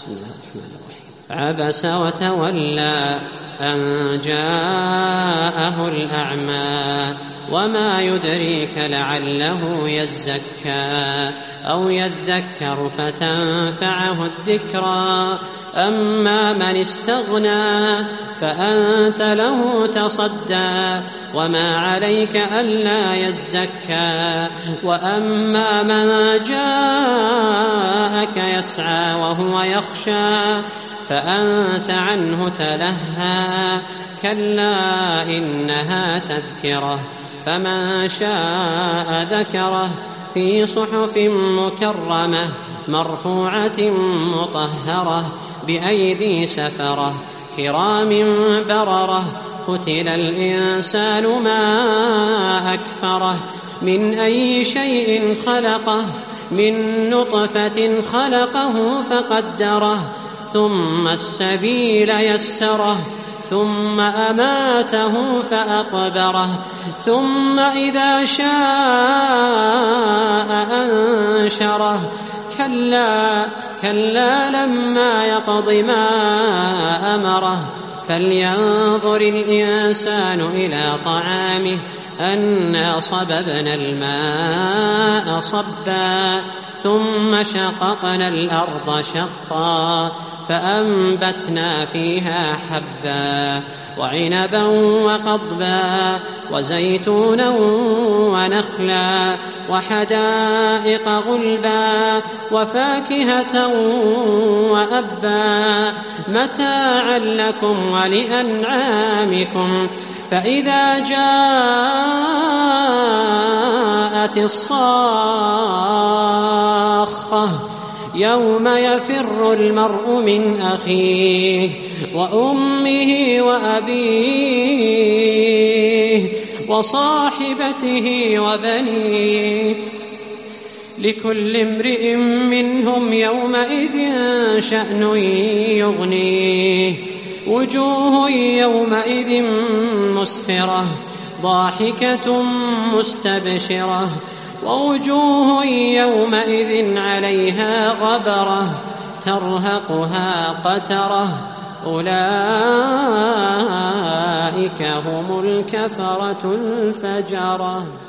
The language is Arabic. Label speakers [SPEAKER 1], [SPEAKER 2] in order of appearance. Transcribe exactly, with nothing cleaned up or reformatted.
[SPEAKER 1] بسم الله الرحمن الرحيم. عبس وتولى أن جاءه الأعمى وما يدريك لعله يزكى أو يذكر فتنفعه الذكرى أما من استغنى فأنت له تصدى وما عليك ألا يزكى وأما من جاءك يسعى وهو يخشى فأنت عنه تلهى كلا إنها تذكرة فمن شاء ذكره في صحف مكرمة مرفوعة مطهرة بأيدي سفرة كرام بررة قتل الإنسان ما أكفره من أي شيء خلقه من نطفة خلقه فقدره ثم السبيل يسره ثم أماته فأقبره ثم إذا شاء أنشره كلا كلا لما يقض ما أمره فلينظر الإنسان إلى طعامه أنا صببنا الماء صبا ثم شققنا الأرض شقا فأنبتنا فيها حبا وعنبا وقضبا وزيتونا ونخلا وحدائق غلبا وفاكهة وأبا متاعا لكم ولأنعامكم فإذا جاءت الصاخة يوم يفر المرء من أخيه وأمه وأبيه وصاحبته وبنيه لكل امرئ منهم يومئذ شأن يغنيه وجوه يومئذ مسفرة ضاحكة مستبشرة ووجوه يومئذ عليها غبرة ترهقها قترة أولئك هم الكفرة الفجرة.